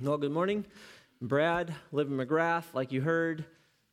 Well, good morning. Brad, live in McGrath, like you heard.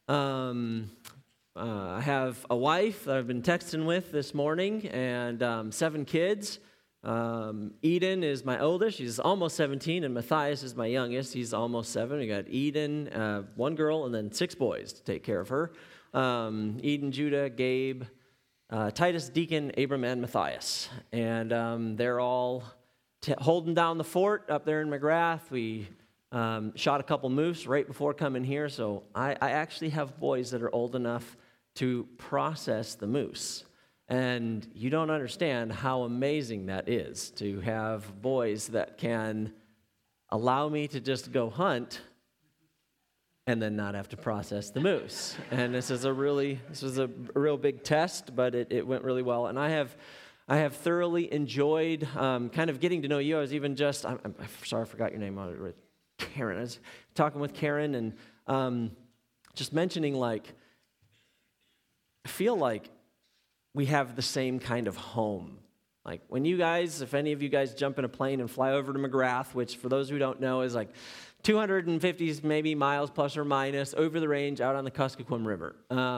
I have a wife that I've been texting with this morning and 7 kids. Eden is my oldest. She's almost 17, and Matthias is my youngest. He's almost 7. We got Eden, 1 girl, and then 6 boys to take care of her. Eden, Judah, Gabe, Titus, Deacon, Abram, and Matthias. And they're all holding down the fort up there in McGrath. We shot a couple moose right before coming here, so I actually have boys that are old enough to process the moose. And you don't understand how amazing that is, to have boys that can allow me to just go hunt and then not have to process the moose. And this was a real big test, but it went really well. And I have thoroughly enjoyed kind of getting to know you. I was even just, I'm sorry I forgot your name, Karen. I was talking with Karen and just mentioning, like, I feel like we have the same kind of home. Like when you guys, if any of you guys jump in a plane and fly over to McGrath, which for those who don't know is like 250 maybe miles plus or minus over the range out on the Kuskokwim River.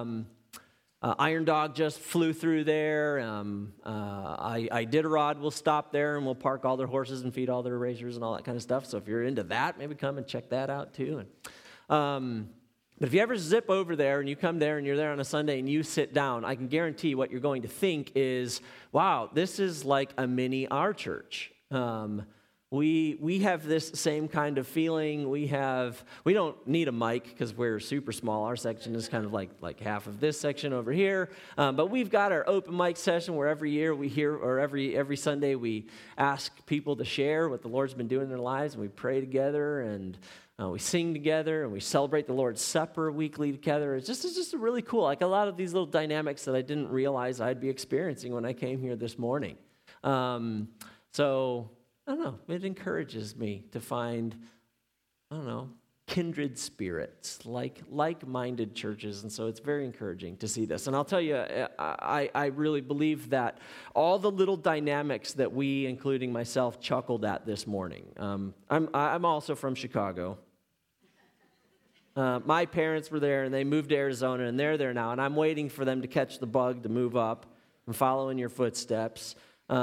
Iron Dog just flew through there. Iditarod will stop there and we'll park all their horses and feed all their racers and all that kind of stuff. So if you're into that, maybe come and check that out too. But if you ever zip over there and you come there and you're there on a Sunday and you sit down, I can guarantee what you're going to think is, wow, this is like a mini our church. We have this same kind of feeling. We don't need a mic because we're super small. Our section is kind of like half of this section over here. But we've got our open mic session where every year we hear, or every Sunday we ask people to share what the Lord's been doing in their lives, and we pray together and we sing together, and we celebrate the Lord's Supper weekly together. It's just really cool. Like a lot of these little dynamics that I didn't realize I'd be experiencing when I came here this morning. So I don't know. It encourages me to find, kindred spirits, like-minded churches, and so it's very encouraging to see this. And I'll tell you, I really believe that all the little dynamics that we, including myself, chuckled at this morning. I'm also from Chicago. My parents were there, and they moved to Arizona, and they're there now, and I'm waiting for them to catch the bug to move up and follow in your footsteps.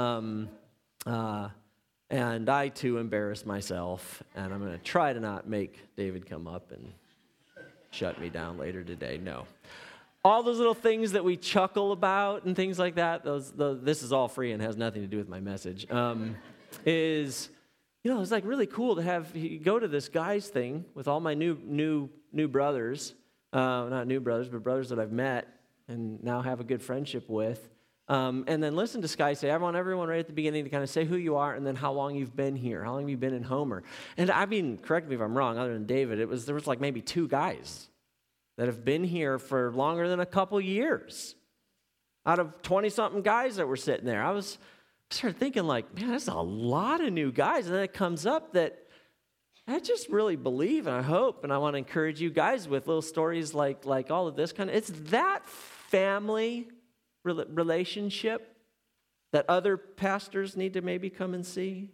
And I, too, embarrass myself, and I'm going to try to not make David come up and shut me down later today. No. All those little things that we chuckle about and things like that, this is all free and has nothing to do with my message, it's like really cool to have go to this guys thing with all my new brothers, not new brothers, but brothers that I've met and now have a good friendship with. And then listen to Sky say, I want everyone right at the beginning to kind of say who you are and then how long you've been here. How long have you been in Homer? And I mean, correct me if I'm wrong, other than David, there was like maybe 2 guys that have been here for longer than a couple years out of 20-something guys that were sitting there. I started thinking like, man, that's a lot of new guys. And then it comes up that I just really believe and I hope, and I want to encourage you guys with little stories like all of this kind of, it's that family relationship that other pastors need to maybe come and see.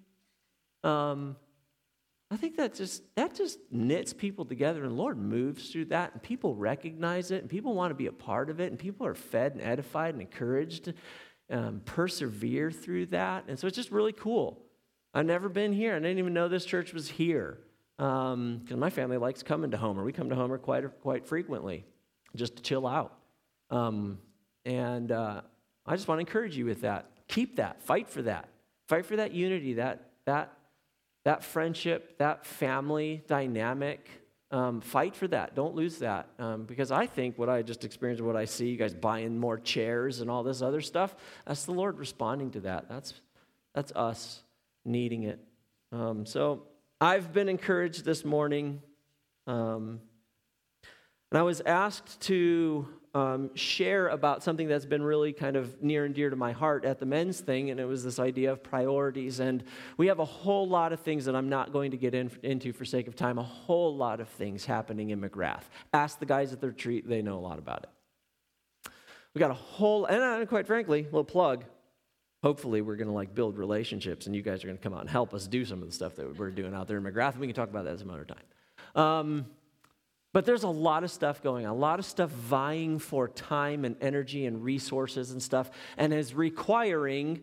I think that just knits people together, and the Lord moves through that, and people recognize it, and people want to be a part of it, and people are fed and edified and encouraged to persevere through that. And so it's just really cool. I've never been here. I didn't even know this church was here because my family likes coming to Homer. We come to Homer quite frequently just to chill out. And I just want to encourage you with that. Keep that. Fight for that. Fight for that unity, that friendship, that family dynamic. Fight for that. Don't lose that. Because I think what I just experienced, what I see, you guys buying more chairs and all this other stuff, that's the Lord responding to that. That's us needing it. So I've been encouraged this morning. And I was asked to share about something that's been really kind of near and dear to my heart at the men's thing, and it was this idea of priorities. And we have a whole lot of things that I'm not going to get into for sake of time, a whole lot of things happening in McGrath. Ask the guys at the retreat, they know a lot about it. We got a whole, and quite frankly, a little plug, hopefully we're going to like build relationships, and you guys are going to come out and help us do some of the stuff that we're doing out there in McGrath. And we can talk about that some other time. But there's a lot of stuff going on, a lot of stuff vying for time and energy and resources and stuff, and is requiring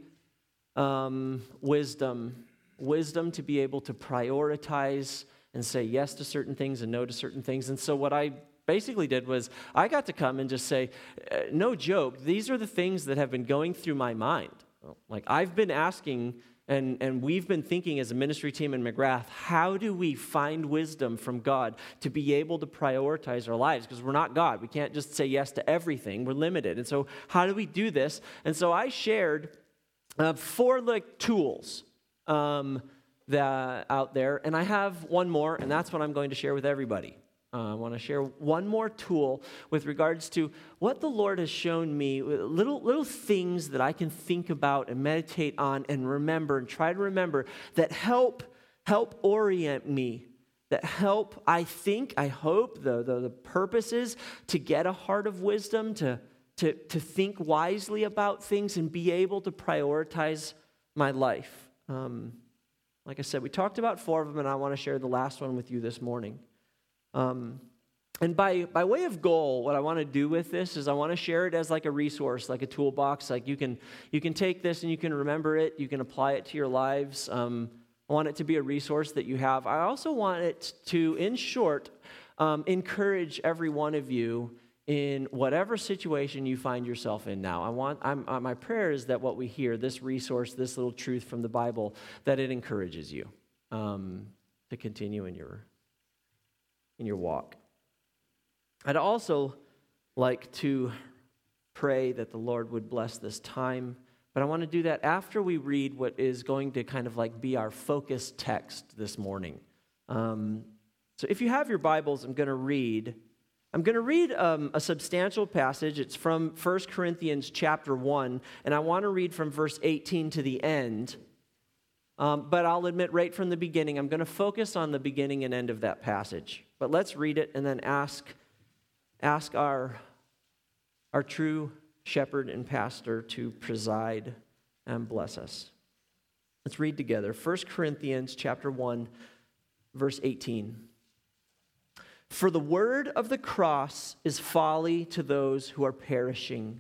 wisdom to be able to prioritize and say yes to certain things and no to certain things. And so what I basically did was I got to come and just say, no joke, these are the things that have been going through my mind. Like I've been asking, and we've been thinking as a ministry team in McGrath, how do we find wisdom from God to be able to prioritize our lives? Because we're not God. We can't just say yes to everything. We're limited. And so how do we do this? And so I shared 4 tools that out there, and I have one more, and that's what I'm going to share with everybody. I want to share one more tool with regards to what the Lord has shown me, little things that I can think about and meditate on and remember and try to remember that help orient me, that help, I hope, the purpose is to get a heart of wisdom, to think wisely about things and be able to prioritize my life. Like I said, we talked about 4 of them, and I want to share the last one with you this morning. And by way of goal, what I want to do with this is I want to share it as like a resource, like a toolbox. Like you can take this and you can remember it. You can apply it to your lives. I want it to be a resource that you have. I also want it to, in short, encourage every one of you in whatever situation you find yourself in now. My prayer is that what we hear, this resource, this little truth from the Bible, that it encourages you to continue in your walk. I'd also like to pray that the Lord would bless this time, but I want to do that after we read what is going to kind of like be our focus text this morning. So if you have your Bibles, I'm going to read a substantial passage. It's from 1 Corinthians chapter 1, and I want to read from verse 18 to the end. But I'll admit right from the beginning, I'm going to focus on the beginning and end of that passage. But let's read it and then ask our true shepherd and pastor to preside and bless us. Let's read together. 1 Corinthians chapter 1, verse 18. For the word of the cross is folly to those who are perishing,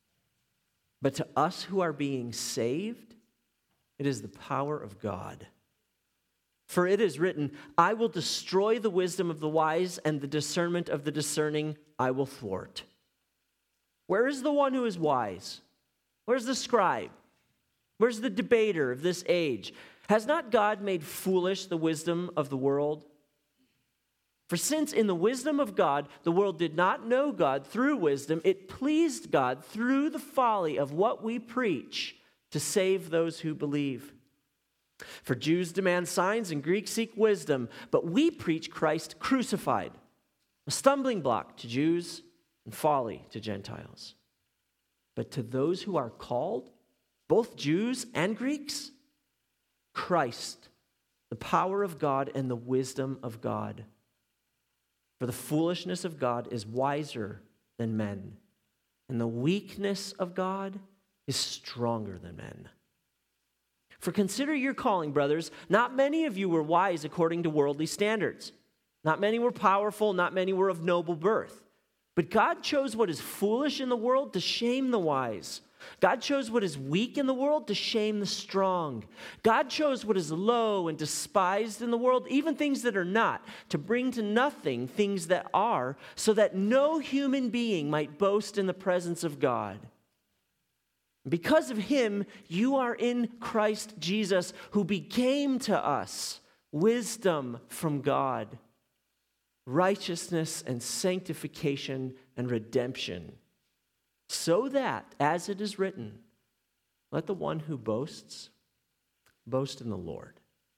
but to us who are being saved, it is the power of God. For it is written, I will destroy the wisdom of the wise, and the discernment of the discerning I will thwart. Where is the one who is wise? Where's the scribe? Where's the debater of this age? Has not God made foolish the wisdom of the world? For since in the wisdom of God, the world did not know God through wisdom, it pleased God through the folly of what we preach to save those who believe. For Jews demand signs and Greeks seek wisdom, but we preach Christ crucified, a stumbling block to Jews and folly to Gentiles. But to those who are called, both Jews and Greeks, Christ, the power of God and the wisdom of God. For the foolishness of God is wiser than men, and the weakness of God is stronger than men. For consider your calling, brothers. Not many of you were wise according to worldly standards. Not many were powerful, not many were of noble birth. But God chose what is foolish in the world to shame the wise. God chose what is weak in the world to shame the strong. God chose what is low and despised in the world, even things that are not, to bring to nothing things that are, so that no human being might boast in the presence of God. Because of him, you are in Christ Jesus, who became to us wisdom from God, righteousness and sanctification and redemption. So that, as it is written, let the one who boasts, boast in the Lord.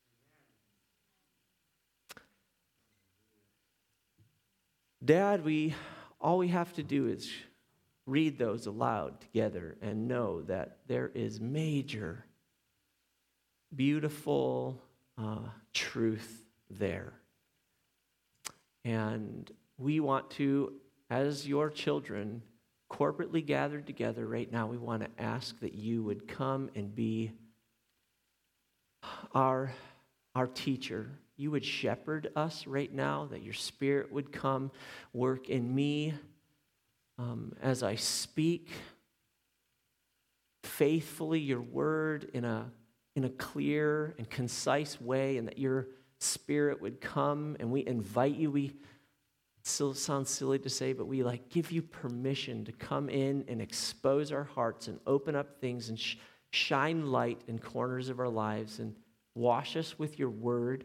Dad, all we have to do is read those aloud together and know that there is major, beautiful truth there. And we want to, as your children, corporately gathered together right now, we want to ask that you would come and be our teacher. You would shepherd us right now, that your Spirit would come, work in me as I speak faithfully your word in a clear and concise way, and that your Spirit would come, and we invite you. It still sounds silly to say, but we give you permission to come in and expose our hearts and open up things and shine light in corners of our lives and wash us with your word.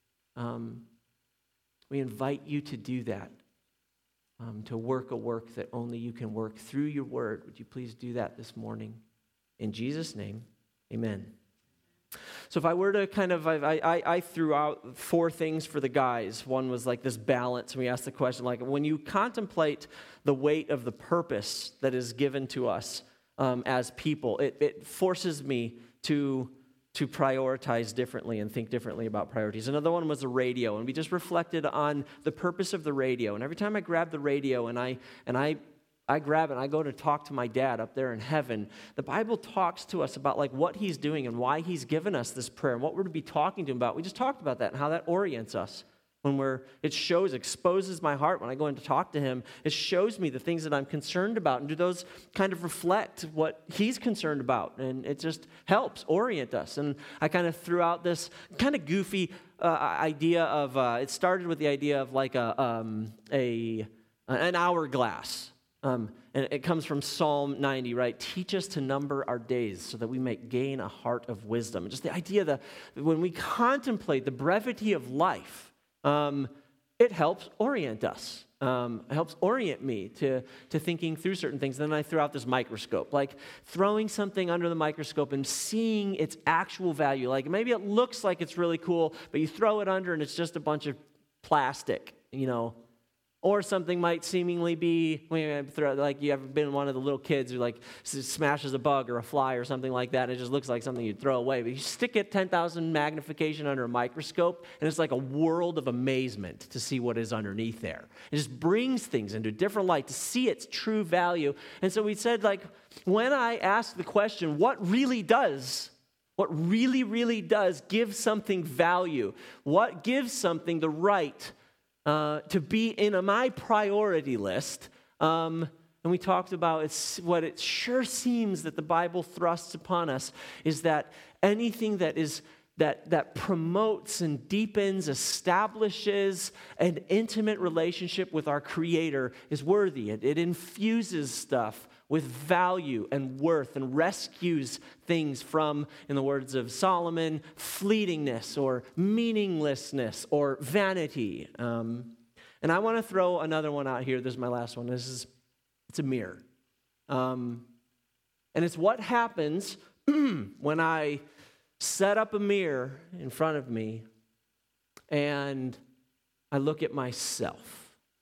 We invite you to do that, to work a work that only you can work through your word. Would you please do that this morning? In Jesus' name, amen. So if I were to I threw out 4 things for the guys. One was this balance. And we asked the question, when you contemplate the weight of the purpose that is given to us as people, it forces me to prioritize differently and think differently about priorities. Another one was the radio, and we just reflected on the purpose of the radio. And every time I grab the radio and I grab it and I go to talk to my dad up there in heaven, the Bible talks to us about what he's doing and why he's given us this prayer and what we're to be talking to him about. We just talked about that and how that orients us. When exposes my heart when I go in to talk to him. It shows me the things that I'm concerned about, and do those kind of reflect what he's concerned about? And it just helps orient us. And I kind of threw out this kind of goofy idea of, it started with the idea of an hourglass. And it comes from Psalm 90, right? Teach us to number our days so that we may gain a heart of wisdom. Just the idea that when we contemplate the brevity of life, it helps orient us. It helps orient me to thinking through certain things. Then I threw out this microscope, throwing something under the microscope and seeing its actual value. Maybe it looks like it's really cool, but you throw it under and it's just a bunch of plastic, Or something might seemingly be, you ever been one of the little kids who smashes a bug or a fly or something like that, and it just looks like something you'd throw away. But you stick it 10,000 magnification under a microscope, and it's like a world of amazement to see what is underneath there. It just brings things into a different light to see its true value. And so we said, when I ask the question, what really, really does give something value? What gives something the right to be in my priority list, and we talked about what it sure seems that the Bible thrusts upon us is that anything that promotes and deepens, establishes an intimate relationship with our Creator is worthy. It infuses stuff with value and worth and rescues things from, in the words of Solomon, fleetingness or meaninglessness or vanity. And I want to throw another one out here. This is my last one. It's a mirror. And it's what happens when I set up a mirror in front of me and I look at myself.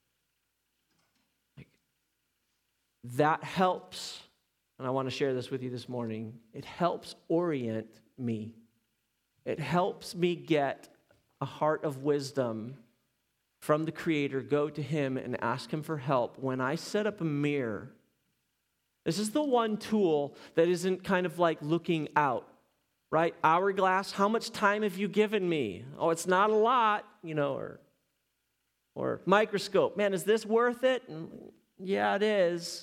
That helps, and I want to share this with you this morning. It helps orient me. It helps me get a heart of wisdom from the Creator, go to Him and ask Him for help. When I set up a mirror, this is the one tool that isn't kind of looking out, right? Hourglass, how much time have you given me? Oh, it's not a lot, or microscope, man, is this worth it? Yeah, it is.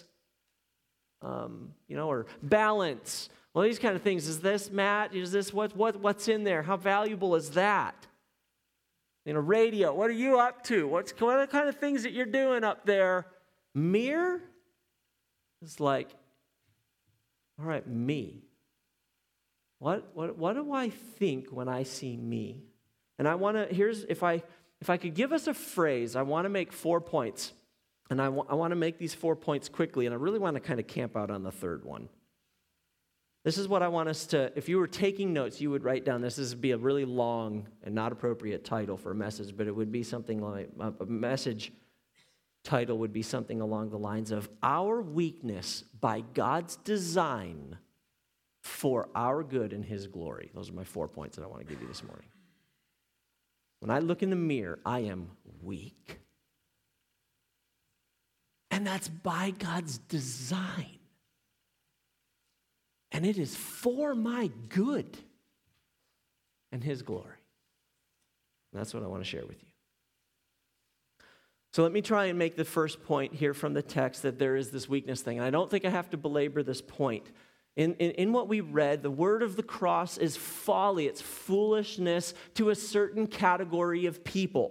Or balance. Well, these kind of things. Is this, Matt? Is this what's in there? How valuable is that? Radio. What are you up to? What are the kind of things that you're doing up there? Mirror? It's all right, me. What do I think when I see me? And I want to. If I could give us a phrase, I want to make 4 points. And I want to make these 4 points quickly, and I really want to kind of camp out on the third one. This is what I want us to, if you were taking notes, you would write down, this would be a really long and not appropriate title for a message, but it would be something like, a message title would be something along the lines of, Our Weakness by God's Design for Our Good and His Glory. Those are my 4 points that I want to give you this morning. When I look in the mirror, I am weak. And that's by God's design. And it is for my good and His glory. And that's what I want to share with you. So let me try and make the first point here from the text that there is this weakness thing. And I don't think I have to belabor this point. In what we read, the word of the cross is folly. It's foolishness to a certain category of people.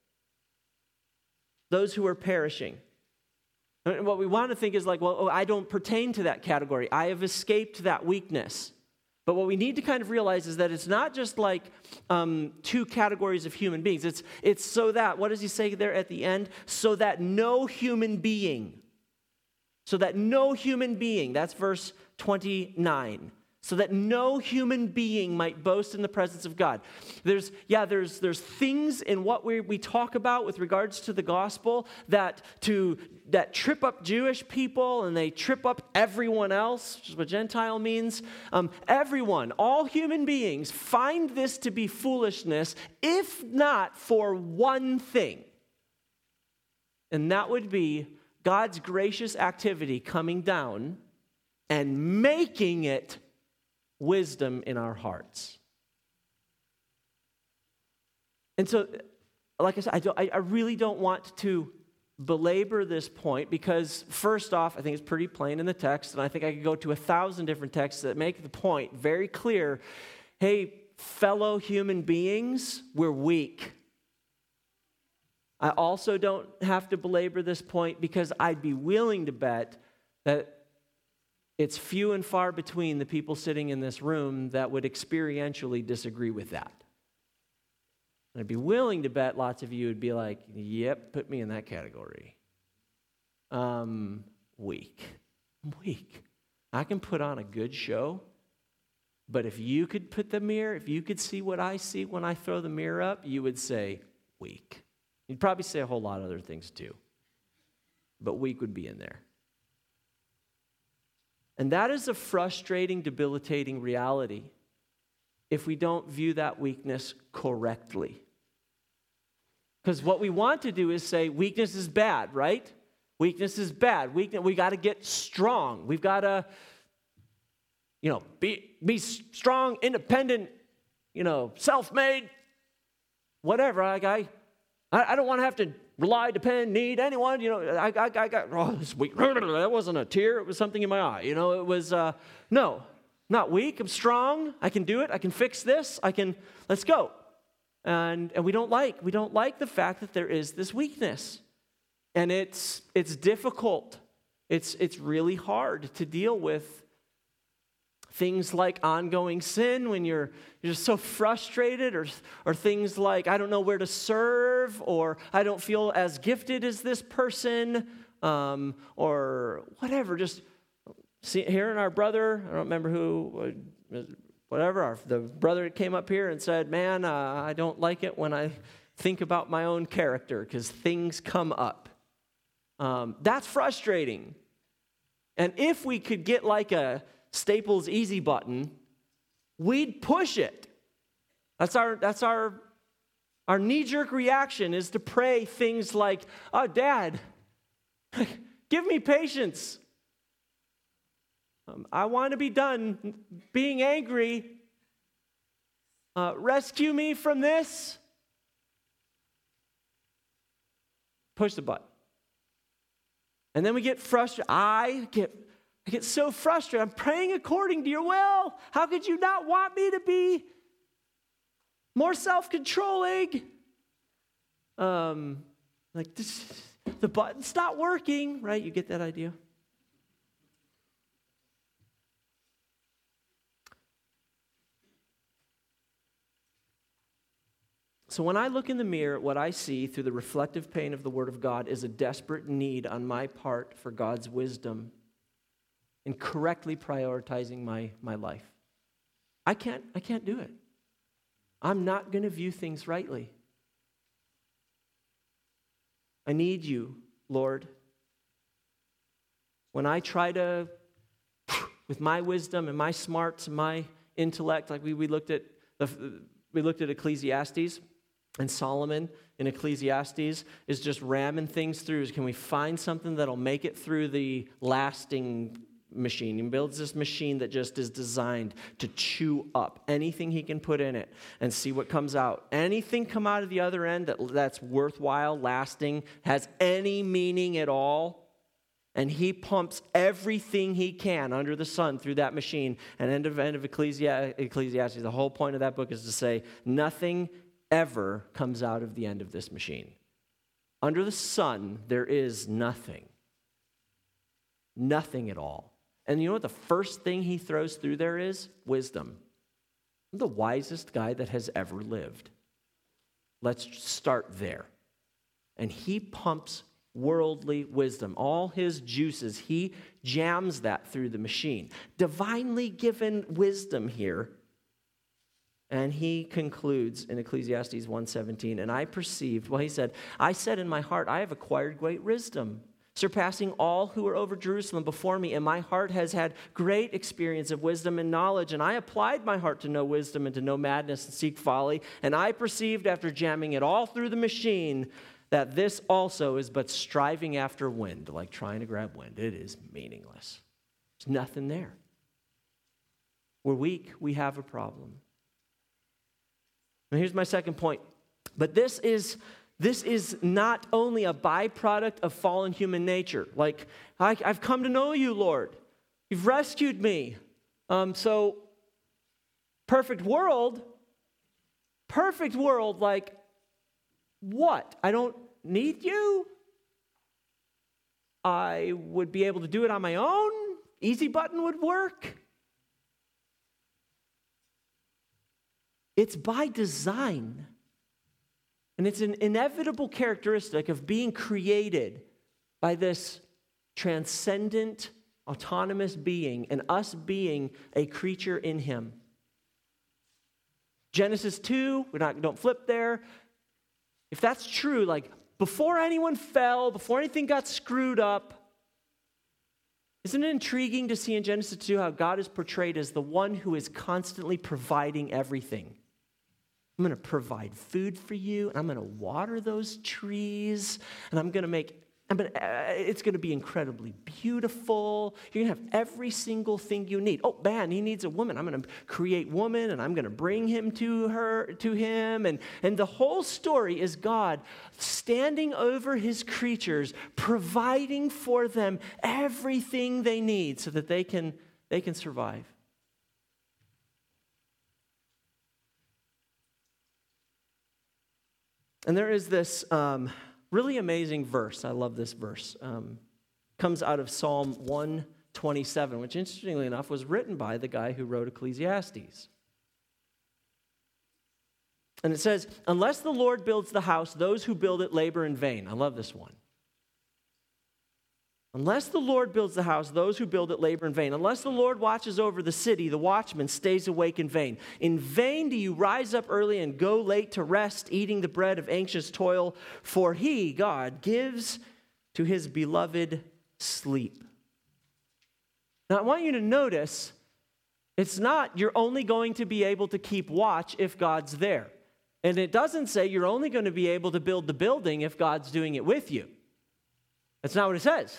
Those who are perishing. And what we want to think is like, well, I don't pertain to that category. I have escaped that weakness. But what we need to kind of realize is that it's not just like two categories of human beings. It's so that, what does he say there at the end? So that no human being, that's verse 29. So that no human being might boast in the presence of God. There's things in what we talk about with regards to the gospel that trip up Jewish people and they trip up everyone else, which is what Gentile means. Everyone, all human beings, find this to be foolishness, if not for one thing. And that would be God's gracious activity coming down and making it wisdom in our hearts. And so, like I said, I really don't want to belabor this point because, first off, I think it's pretty plain in the text, and I think I could go to 1,000 different texts that make the point very clear. Hey, fellow human beings, we're weak. I also don't have to belabor this point because I'd be willing to bet that it's few and far between the people sitting in this room that would experientially disagree with that. And I'd be willing to bet lots of you would be like, yep, put me in that category. Weak. I'm weak. I can put on a good show, but if you could put the mirror, if you could see what I see when I throw the mirror up, you would say, weak. You'd probably say a whole lot of other things too. But weak would be in there. And that is a frustrating, debilitating reality if we don't view that weakness correctly. Because what we want to do is say weakness is bad, right? Weakness is bad. We got to get strong. We've got to, be strong, independent, self-made, whatever. I don't want to have to rely, depend, need anyone. I got this weak. That wasn't a tear. It was something in my eye. It was, no, not weak. I'm strong. I can do it. I can fix this. Let's go. And we don't like the fact that there is this weakness. And it's difficult. It's really hard to deal with things like ongoing sin when you're just so frustrated, or things like I don't know where to serve, or I don't feel as gifted as this person, or whatever. Just hearing our brother, I don't remember who, whatever, the brother that came up here and said, man, I don't like it when I think about my own character because things come up. That's frustrating. And if we could get like a Staples easy button, we'd push it. That's our knee-jerk reaction is to pray things like, oh, Dad, give me patience. I want to be done being angry. Rescue me from this. Push the button. And then we get frustrated. I get so frustrated. I'm praying according to your will. How could you not want me to be more self-controlling? Like this, the button's not working, right? You get that idea? So when I look in the mirror, what I see through the reflective pain of the Word of God is a desperate need on my part for God's wisdom in correctly prioritizing my life. I can't do it. I'm not going to view things rightly. I need you, Lord. When I try to, with my wisdom and my smarts and my intellect, like we looked at Ecclesiastes. And Solomon in Ecclesiastes is just ramming things through. Can we find something that'll make it through the lasting machine? He builds this machine that just is designed to chew up anything he can put in it and see what comes out. Anything come out of the other end that's worthwhile, lasting, has any meaning at all. And he pumps everything he can under the sun through that machine. And end of Ecclesiastes, the whole point of that book is to say, nothing ever comes out of the end of this machine. Under the sun, there is nothing. Nothing at all. And you know what the first thing he throws through there is? Wisdom. I'm the wisest guy that has ever lived. Let's start there. And he pumps worldly wisdom. All his juices, he jams that through the machine. Divinely given wisdom here. And he concludes in Ecclesiastes 1:17, and I perceived, he said, I said in my heart, I have acquired great wisdom, surpassing all who are over Jerusalem before me, and my heart has had great experience of wisdom and knowledge, and I applied my heart to know wisdom and to know madness and seek folly, and I perceived after jamming it all through the machine that this also is but striving after wind, like trying to grab wind. It is meaningless. There's nothing there. We're weak. We have a problem. And here's my second point. But this is not only a byproduct of fallen human nature. Like, I've come to know you, Lord. You've rescued me. So, perfect world, like, what? I don't need you? I would be able to do it on my own? Easy button would work? It's by design. And it's an inevitable characteristic of being created by this transcendent, autonomous being and us being a creature in him. Genesis 2, don't flip there. If that's true, like before anyone fell, before anything got screwed up, isn't it intriguing to see in Genesis 2 how God is portrayed as the one who is constantly providing everything? I'm going to provide food for you, and I'm going to water those trees, and it's going to be incredibly beautiful. You're going to have every single thing you need. Oh, man, he needs a woman. I'm going to create woman, and I'm going to bring him to him. And the whole story is God standing over his creatures, providing for them everything they need so that they can survive. And there is this really amazing verse. I love this verse. Comes out of Psalm 127, which interestingly enough was written by the guy who wrote Ecclesiastes. And it says, unless the Lord builds the house, those who build it labor in vain. I love this one. Unless the Lord builds the house, those who build it labor in vain. Unless the Lord watches over the city, the watchman stays awake in vain. In vain do you rise up early and go late to rest, eating the bread of anxious toil, for he, God, gives to his beloved sleep. Now, I want you to notice, it's not you're only going to be able to keep watch if God's there. And it doesn't say you're only going to be able to build the building if God's doing it with you. That's not what it says.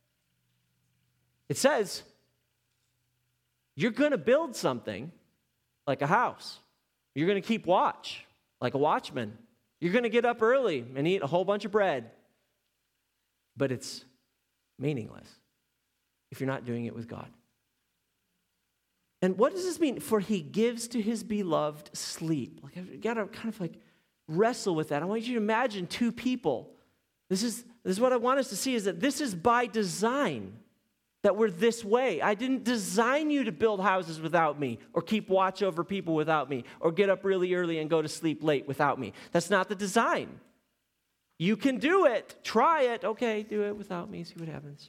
It says, you're going to build something like a house. You're going to keep watch like a watchman. You're going to get up early and eat a whole bunch of bread. But it's meaningless if you're not doing it with God. And what does this mean? For he gives to his beloved sleep. Like, I've got to kind of like wrestle with that. I want you to imagine two people. This is what I want us to see, is that this is by design. That we're this way. I didn't design you to build houses without me, or keep watch over people without me, or get up really early and go to sleep late without me. That's not the design. You can do it. Try it. Okay, do it without me. See what happens.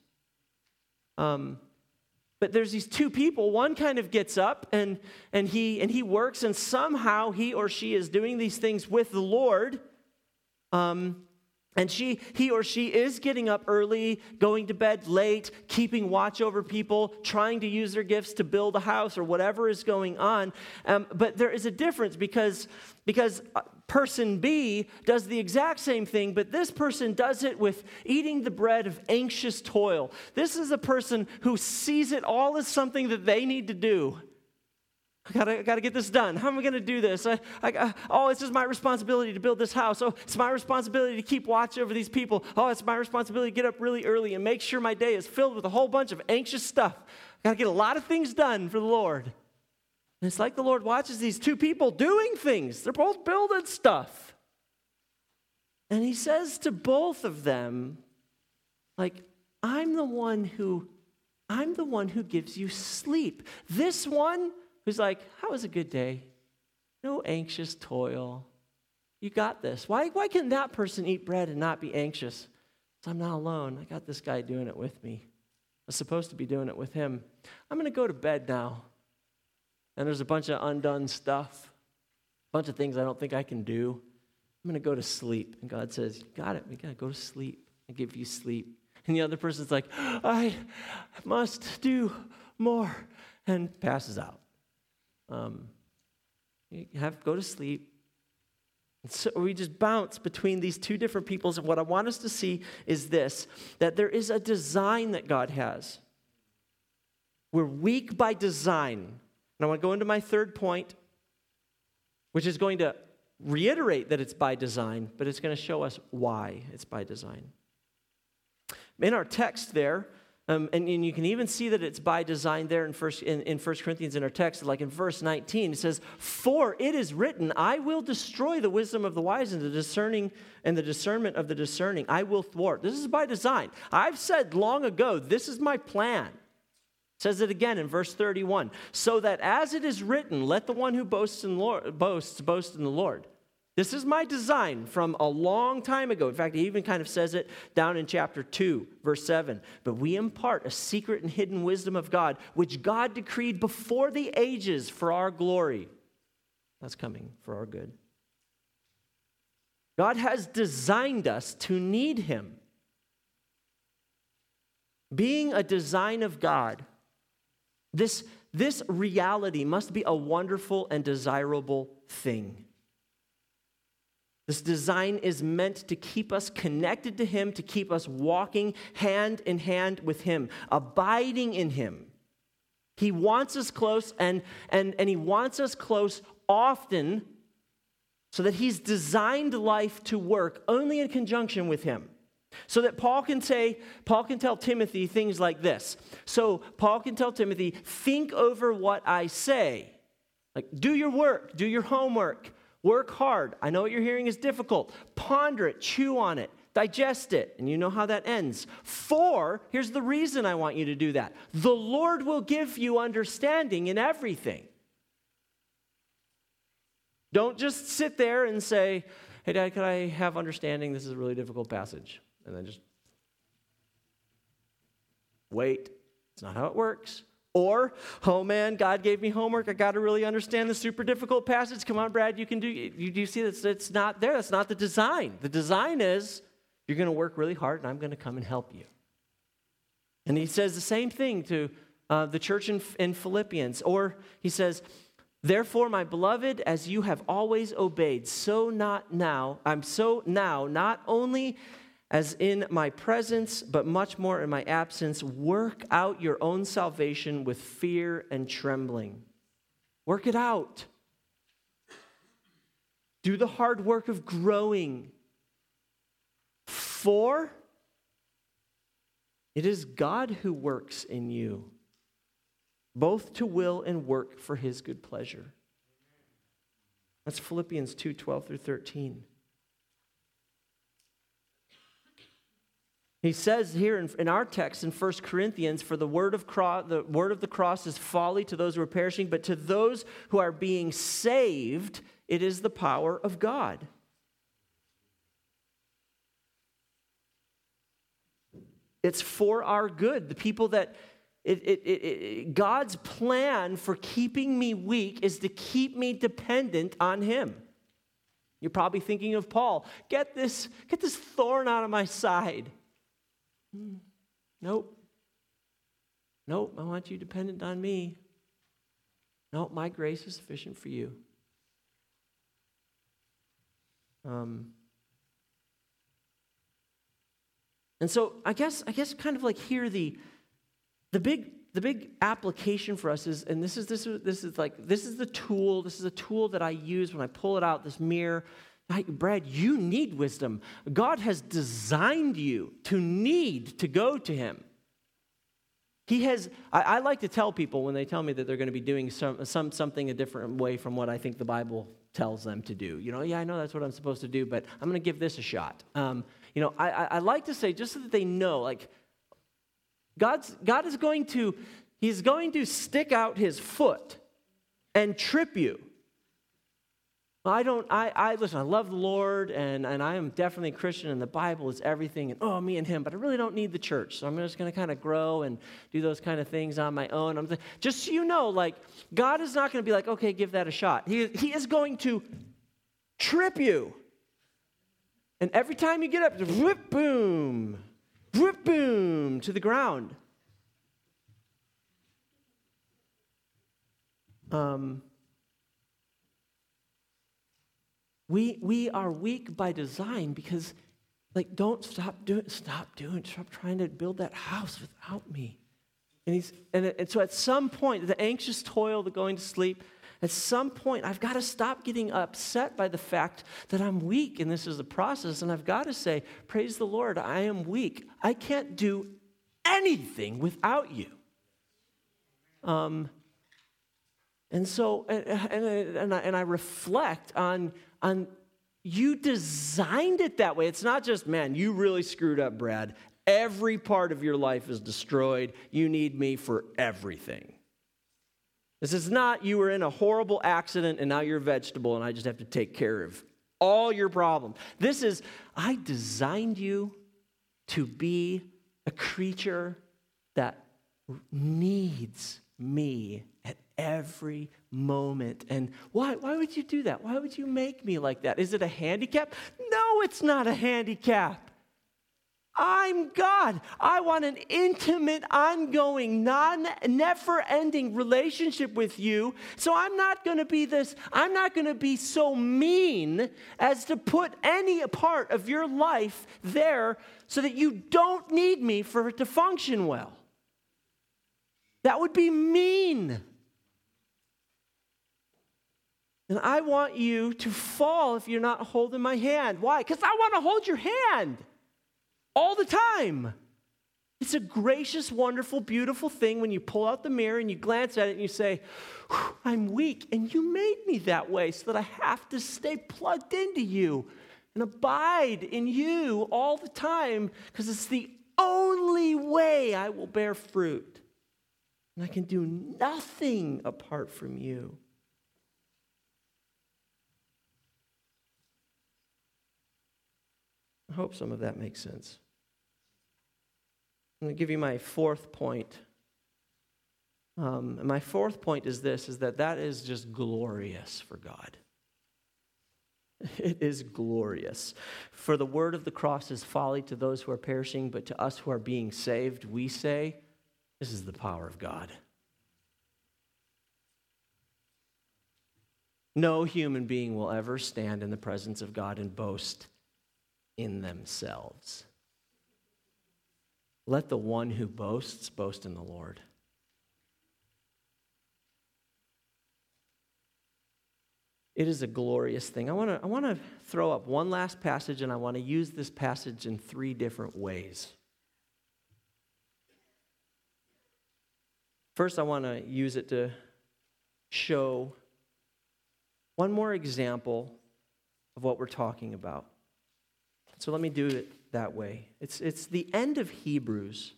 But there's these two people. One kind of gets up and he works, and somehow he or she is doing these things with the Lord. And And he or she is getting up early, going to bed late, keeping watch over people, trying to use their gifts to build a house or whatever is going on. But there is a difference because person B does the exact same thing, but this person does it with eating the bread of anxious toil. This is a person who sees it all as something that they need to do. I gotta get this done. How am I going to do this? It's just my responsibility to build this house. Oh, it's my responsibility to keep watch over these people. Oh, it's my responsibility to get up really early and make sure my day is filled with a whole bunch of anxious stuff. I got to get a lot of things done for the Lord. And it's like the Lord watches these two people doing things. They're both building stuff. And he says to both of them, like, I'm the one who gives you sleep. This one who's like, how was a good day? No anxious toil. You got this. Why can that person eat bread and not be anxious? So I'm not alone. I got this guy doing it with me. I was supposed to be doing it with him. I'm going to go to bed now. And there's a bunch of undone stuff, a bunch of things I don't think I can do. I'm going to go to sleep. And God says, you got it. We got to go to sleep. I give you sleep. And the other person's like, I must do more, and passes out. Go to sleep. And so we just bounce between these two different peoples. And what I want us to see is this, that there is a design that God has. We're weak by design. And I want to go into my third point, which is going to reiterate that it's by design, but it's going to show us why it's by design. In our text there, and you can even see that it's by design there in 1 Corinthians in our text, like in verse 19, it says, "For it is written, I will destroy the wisdom of the wise and the discernment of the discerning. I will thwart." This is by design. I've said long ago, this is my plan. It says it again in verse 31, "So that as it is written, let the one who boasts in boast in the Lord." This is my design from a long time ago. In fact, he even kind of says it down in chapter 2, verse 7. "But we impart a secret and hidden wisdom of God, which God decreed before the ages for our glory." That's coming for our good. God has designed us to need him. Being a design of God, this reality must be a wonderful and desirable thing. This design is meant to keep us connected to him, to keep us walking hand in hand with him, abiding in him. He wants us close, and he wants us close often so that he's designed life to work only in conjunction with him. So that Paul can tell Timothy things like this. So Paul can tell Timothy, think over what I say. Like, do your work, do your homework. Work hard. I know what you're hearing is difficult. Ponder it, chew on it, digest it, and you know how that ends. For, here's the reason I want you to do that. The Lord will give you understanding in everything. Don't just sit there and say, "Hey, Dad, could I have understanding? This is a really difficult passage." And then just wait. It's not how it works. Or, "Oh man, God gave me homework. I got to really understand this super difficult passage. Come on, Brad, you can do. You see that it's not there. That's not the design. The design is you're going to work really hard, and I'm going to come and help you." And he says the same thing to the church in Philippians. Or he says, "Therefore, my beloved, as you have always obeyed, so now, not only as in my presence, but much more in my absence, work out your own salvation with fear and trembling." Work it out. Do the hard work of growing. For it is God who works in you, both to will and work for his good pleasure. That's Philippians 2:12 through 13. He says here in our text in 1 Corinthians, "For the word of the cross is folly to those who are perishing, but to those who are being saved, it is the power of God." It's for our good. The people that God's plan for keeping me weak is to keep me dependent on him. You're probably thinking of Paul. Get this thorn out of my side. Nope. I want you dependent on me. No, my grace is sufficient for you. And so I guess kind of like here the big application for us is, and this is the tool. This is a tool that I use when I pull it out. This mirror. Brad, you need wisdom. God has designed you to need to go to Him. He has. I like to tell people when they tell me that they're going to be doing something a different way from what I think the Bible tells them to do. I know that's what I'm supposed to do, but I'm going to give this a shot. I like to say, just so that they know, like, God is going to, He's going to stick out His foot and trip you. Listen, I love the Lord, and I am definitely a Christian, and the Bible is everything, and me and Him, but I really don't need the church, so I'm just going to kind of grow and do those kind of things on my own. Just so you know, like, God is not going to be like, okay, give that a shot. He is going to trip you. And every time you get up, just whip, boom, to the ground. We are weak by design because, like, stop trying to build that house without me. And so at some point, the anxious toil, the going to sleep, at some point, I've got to stop getting upset by the fact that I'm weak, and this is the process, and I've got to say, praise the Lord, I am weak. I can't do anything without you. And so, and I reflect on you designed it that way. It's not just, man, you really screwed up, Brad. Every part of your life is destroyed. You need me for everything. This is not you were in a horrible accident and now you're a vegetable and I just have to take care of all your problems. This is, I designed you to be a creature that needs me at every moment. And why would you do that? Why would you make me like that? Is it a handicap? No, it's not a handicap. I'm God. I want an intimate, ongoing, never-ending relationship with you. So I'm not going to be so mean as to put any part of your life there so that you don't need me for it to function well. That would be mean. And I want you to fall if you're not holding my hand. Why? Because I want to hold your hand. All the time. It's a gracious, wonderful, beautiful thing when you pull out the mirror and you glance at it and you say, I'm weak, and you made me that way so that I have to stay plugged into you and abide in you all the time because it's the only way I will bear fruit. And I can do nothing apart from you. I hope some of that makes sense. I'm going to give you my fourth point. And my fourth point is this, is that is just glorious for God. It is glorious. For the word of the cross is folly to those who are perishing, but to us who are being saved, we say, this is the power of God. No human being will ever stand in the presence of God and boast in themselves. Let the one who boasts boast in the Lord. It is a glorious thing. I want to throw up one last passage, and I want to use this passage in 3 different ways. First, I want to use it to show one more example of what we're talking about. So let me do it that way. It's the end of Hebrews.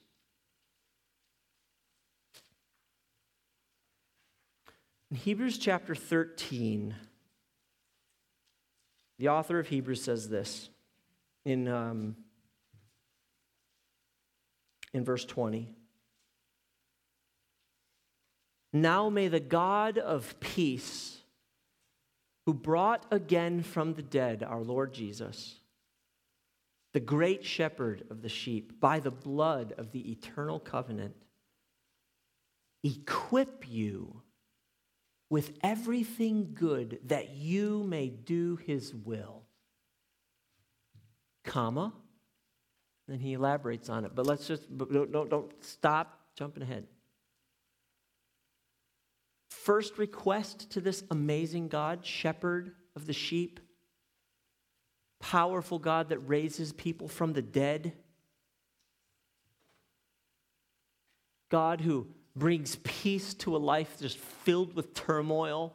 In Hebrews chapter 13, the author of Hebrews says this in verse 20. Now may the God of peace, who brought again from the dead our Lord Jesus, the great shepherd of the sheep, by the blood of the eternal covenant, equip you with everything good that you may do his will. Comma. Then he elaborates on it. But don't stop jumping ahead. First request to this amazing God, shepherd of the sheep, powerful God that raises people from the dead, God who brings peace to a life just filled with turmoil.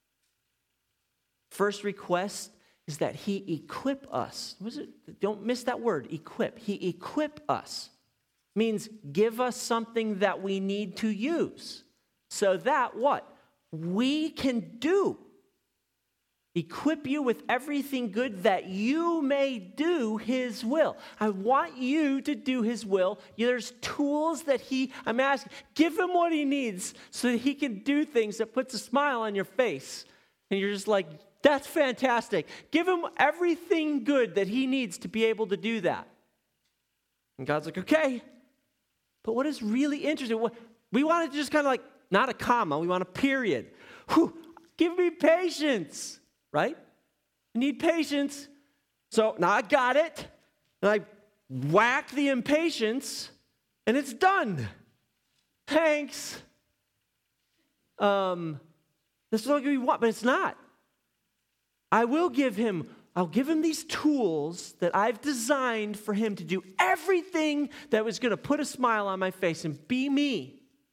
First request is that he equip us. Don't miss that word, equip. He equip us. Means give us something that we need to use. So that what? We can do. Equip you with everything good that you may do his will. I want you to do his will. There's tools that I'm asking, give him what he needs so that he can do things that puts a smile on your face. And you're just like, that's fantastic. Give him everything good that he needs to be able to do that. And God's like, okay. But what is really interesting, we want to just kind of like, not a comma, we want a period. Whew, give me patience, right? I need patience. So now I got it. And I whack the impatience, and it's done. Thanks. This is what we want, but it's not. I'll give him these tools that I've designed for him to do everything that was going to put a smile on my face and be me.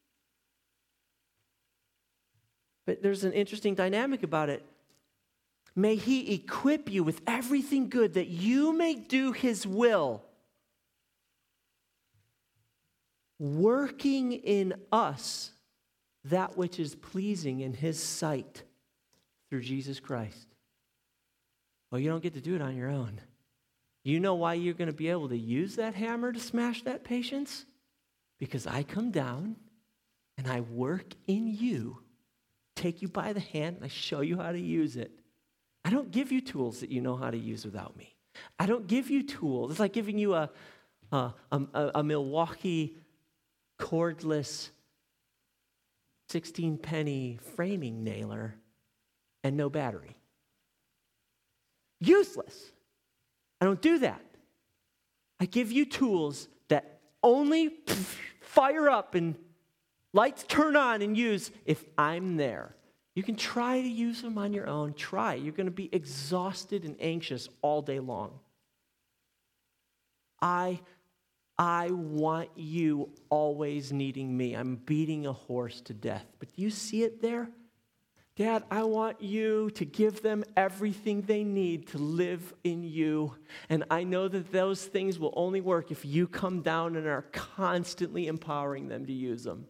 But there's an interesting dynamic about it. May he equip you with everything good that you may do his will, working in us that which is pleasing in his sight through Jesus Christ. Well, you don't get to do it on your own. You know why you're going to be able to use that hammer to smash that patience? Because I come down and I work in you, take you by the hand, and I show you how to use it. I don't give you tools that you know how to use without me. I don't give you tools. It's like giving you a Milwaukee cordless 16-penny framing nailer and no battery. Useless. I don't do that. I give you tools that only fire up and lights turn on and use if I'm there. You can try to use them on your own. Try. You're going to be exhausted and anxious all day long. I want you always needing me. I'm beating a horse to death. But do you see it there? Dad, I want you to give them everything they need to live in you. And I know that those things will only work if you come down and are constantly empowering them to use them.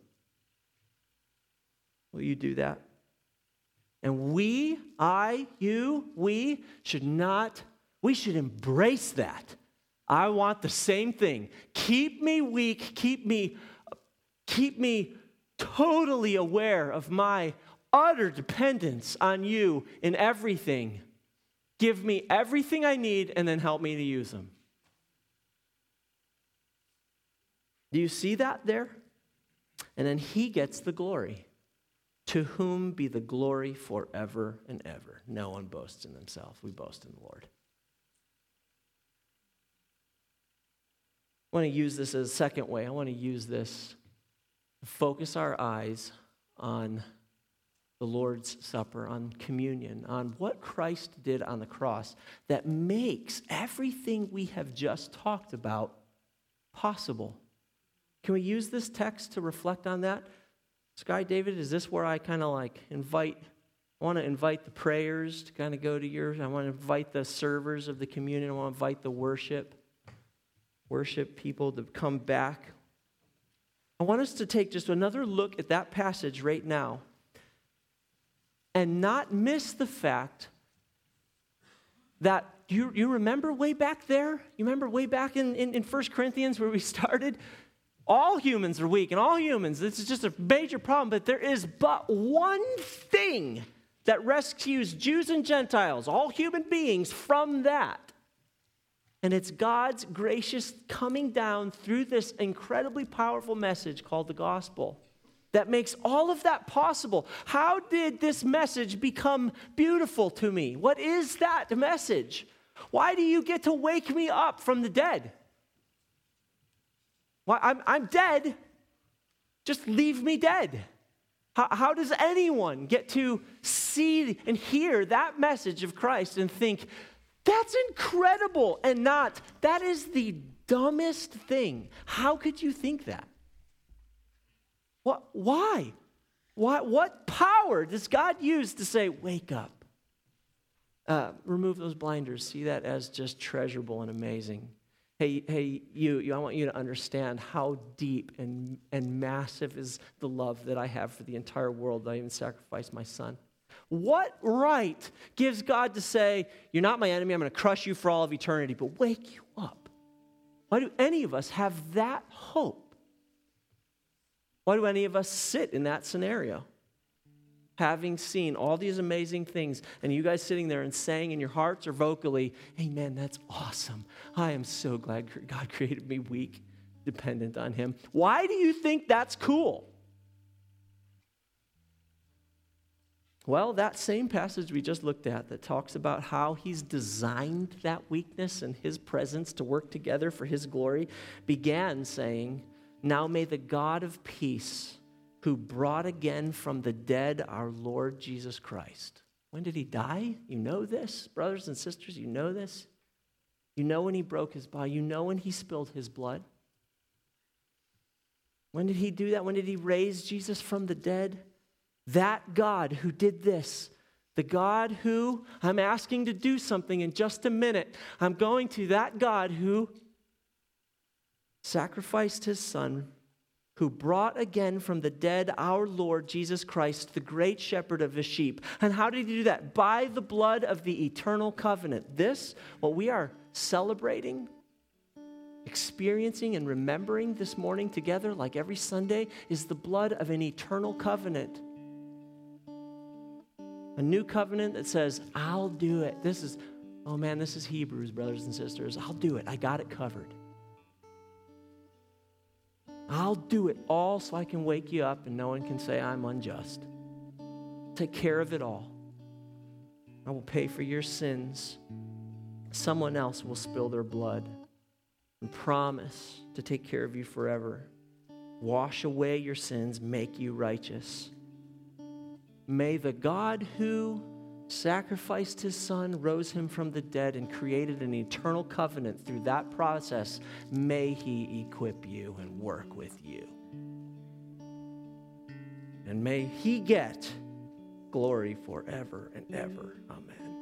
Will you do that? And we should embrace that. I want the same thing. Keep me weak, keep me totally aware of my utter dependence on you in everything. Give me everything I need and then help me to use them. Do you see that there? And then he gets the glory. To whom be the glory forever and ever. No one boasts in himself. We boast in the Lord. I want to use this as a second way. I want to use this to focus our eyes on the Lord's Supper, on communion, on what Christ did on the cross that makes everything we have just talked about possible. Can we use this text to reflect on that? Sky, David, is this where I kind of like I want to invite the prayers to kind of go to yours. I want to invite the servers of the communion. I want to invite the worship people to come back. I want us to take just another look at that passage right now and not miss the fact that you remember way back there? You remember way back in 1 Corinthians where we started? All humans are weak, and all humans, this is just a major problem, but there is but one thing that rescues Jews and Gentiles, all human beings, from that. And it's God's gracious coming down through this incredibly powerful message called the gospel that makes all of that possible. How did this message become beautiful to me? What is that message? Why do you get to wake me up from the dead? Why, I'm dead. Just leave me dead. How does anyone get to see and hear that message of Christ and think, that's incredible, and not, that is the dumbest thing? How could you think that? Why? What power does God use to say, wake up? Remove those blinders. See that as just treasurable and amazing. Hey, you, I want you to understand how deep and massive is the love that I have for the entire world that I even sacrificed my son. What right gives God to say, you're not my enemy, I'm going to crush you for all of eternity, but wake you up? Why do any of us have that hope? Why do any of us sit in that scenario? Having seen all these amazing things, and you guys sitting there and saying in your hearts or vocally, amen, that's awesome. I am so glad God created me weak, dependent on him. Why do you think that's cool? Well, that same passage we just looked at that talks about how he's designed that weakness and his presence to work together for his glory began saying, now may the God of peace, who brought again from the dead our Lord Jesus Christ. When did he die? You know this, brothers and sisters, you know this. You know when he broke his body. You know when he spilled his blood. When did he do that? When did he raise Jesus from the dead? That God who did this, the God who, I'm asking to do something in just a minute. I'm going to that God who sacrificed his son, who brought again from the dead our Lord Jesus Christ, the great shepherd of his sheep. And how did he do that? By the blood of the eternal covenant. This, what we are celebrating, experiencing, and remembering this morning together, like every Sunday, is the blood of an eternal covenant. A new covenant that says, I'll do it. This is Hebrews, brothers and sisters. I'll do it. I got it covered. I'll do it all so I can wake you up and no one can say I'm unjust. Take care of it all. I will pay for your sins. Someone else will spill their blood and promise to take care of you forever. Wash away your sins, make you righteous. May the God who sacrificed his son, rose him from the dead, and created an eternal covenant through that process, may he equip you and work with you. And may he get glory forever and ever. Amen.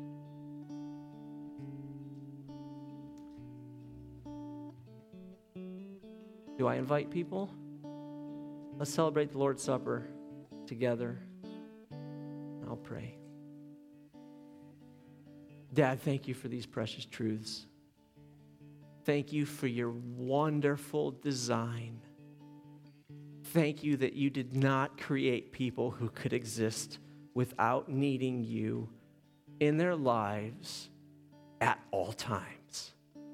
Do I invite people? Let's celebrate the Lord's Supper together. I'll pray. Dad, thank you for these precious truths. Thank you for your wonderful design. Thank you that you did not create people who could exist without needing you in their lives at all times.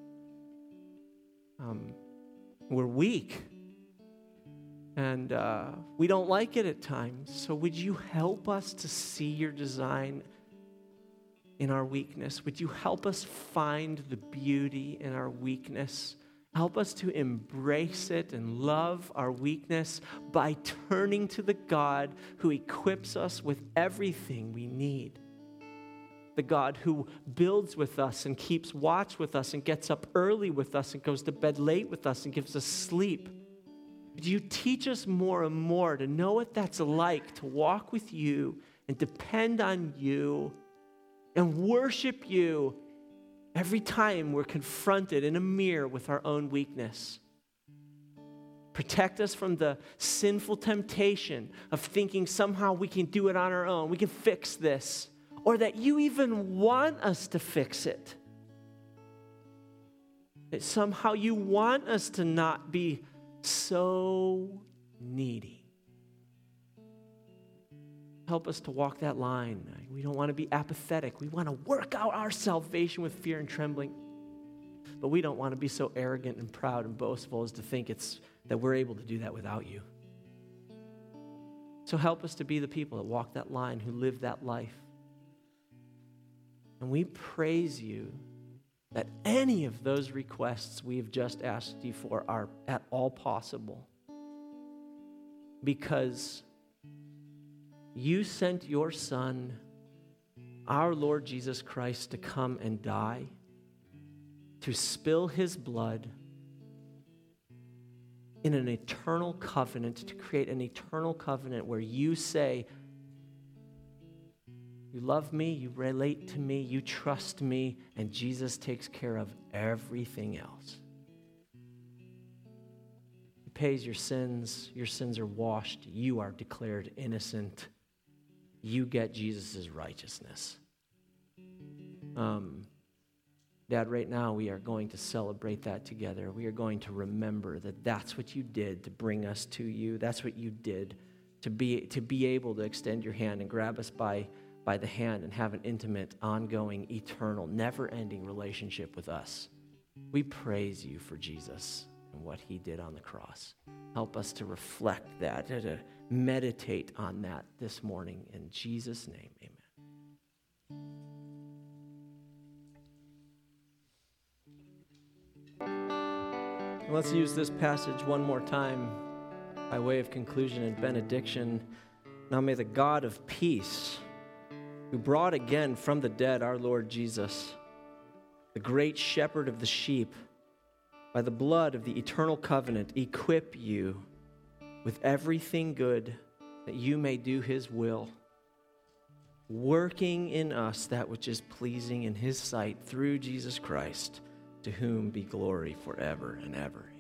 We're weak, and we don't like it at times. So would you help us to see your design in our weakness? Would you help us find the beauty in our weakness? Help us to embrace it and love our weakness by turning to the God who equips us with everything we need. The God who builds with us and keeps watch with us and gets up early with us and goes to bed late with us and gives us sleep. Would you teach us more and more to know what that's like, to walk with you and depend on you and worship you every time we're confronted in a mirror with our own weakness. Protect us from the sinful temptation of thinking somehow we can do it on our own, we can fix this, or that you even want us to fix it. That somehow you want us to not be so needy. Help us to walk that line. We don't want to be apathetic. We want to work out our salvation with fear and trembling. But we don't want to be so arrogant and proud and boastful as to think that we're able to do that without you. So help us to be the people that walk that line, who live that life. And we praise you that any of those requests we have just asked you for are at all possible. Because you sent your Son, our Lord Jesus Christ, to come and die, to spill his blood in an eternal covenant, to create an eternal covenant where you say, you love me, you relate to me, you trust me, and Jesus takes care of everything else. He pays your sins are washed, you are declared innocent. You get Jesus' righteousness. Dad, right now we are going to celebrate that together. We are going to remember that that's what you did to bring us to you. That's what you did to be able to extend your hand and grab us by the hand and have an intimate, ongoing, eternal, never-ending relationship with us. We praise you for Jesus and what he did on the cross. Help us to reflect that, to meditate on that this morning. In Jesus' name, amen. Let's use this passage one more time by way of conclusion and benediction. Now may the God of peace, who brought again from the dead our Lord Jesus, the great shepherd of the sheep, by the blood of the eternal covenant, equip you with everything good that you may do his will, working in us that which is pleasing in his sight through Jesus Christ, to whom be glory forever and ever.